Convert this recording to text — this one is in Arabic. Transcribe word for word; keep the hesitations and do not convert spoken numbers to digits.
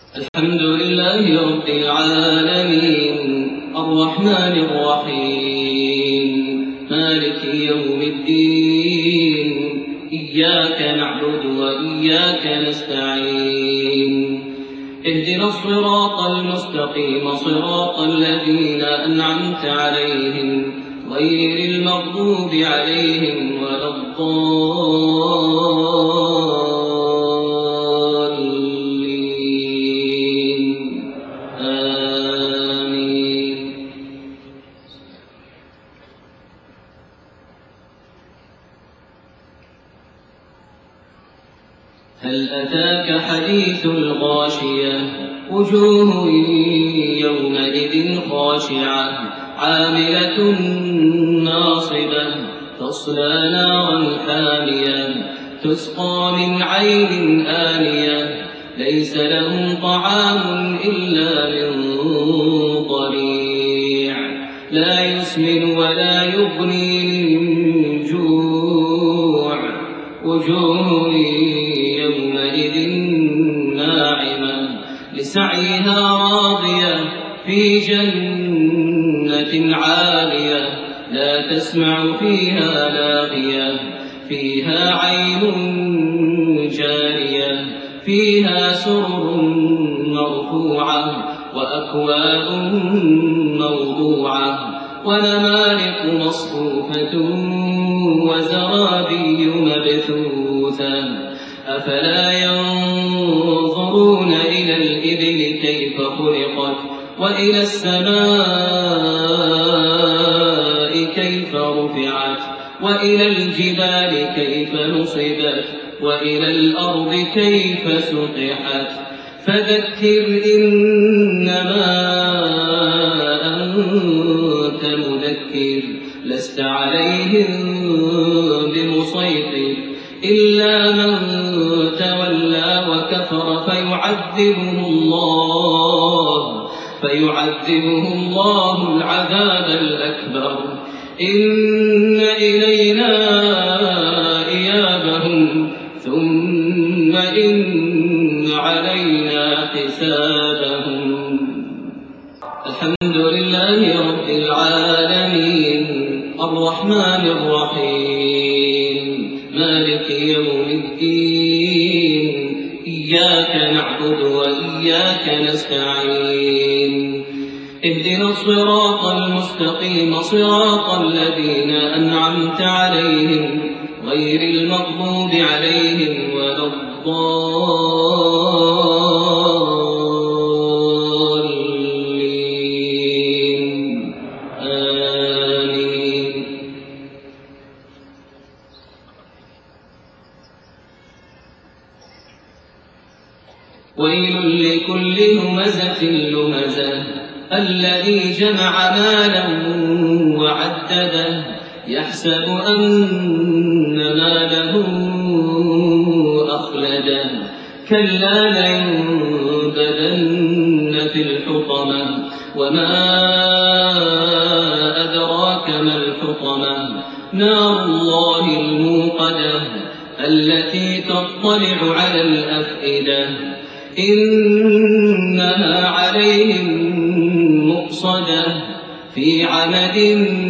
الحمد لله رب العالمين الرحمن الرحيم مالك يوم الدين إياك نعبد وإياك نستعين اهدنا الصراط المستقيم صراط الذين أنعمت عليهم غير المغضوب عليهم ولا الضالين آمين. هل أتاك حديث الغاشية وجوه يومئذ خاشعة عاملة ناصبة تصلى نارا حامية تسقى من عين آنية ليس لهم طعام إلا من ضريع لا يسمن ولا يغني من جوع وجوه يومئذ ناعمة لسعيها راضية في جنة عالية لا تسمع فيها لاغية فيها عين جارية فيها سرر مرفوعة وأكواب موضوعة ونمارق مصفوفة وزرابي مبثوثة أفلا ينظرون إلى الإبل كيف خلقت وإلى السماء كيف رفعت وإلى الجبال كيف نصبت وإلى الأرض كيف سطحت فذكر إنما أنت مذكر لست عليهم بمسيطر إلا من تولى وكفر فيعذبه الله فيعذبه الله العذاب الأكبر إن إلينا إيابهم ثم إن علينا حسابهم. الحمد لله رب العالمين الرحمن الرحيم مالك يوم الدين إياك نعبد وإياك نستعين اهدنا الصراط المستقيم صراط الذين أنعمت عليهم غير المغضوب عليهم ولا الضالين آمين. ويل لكل همزة لمزة الذي جمع مالا وعدده يحسب أن ماله أخلده كلا لينبذن في الحطمة وما أدراك ما الحطمة نار الله الموقدة التي تطلع على الأفئدة إنها عليهم مؤصدة في عمد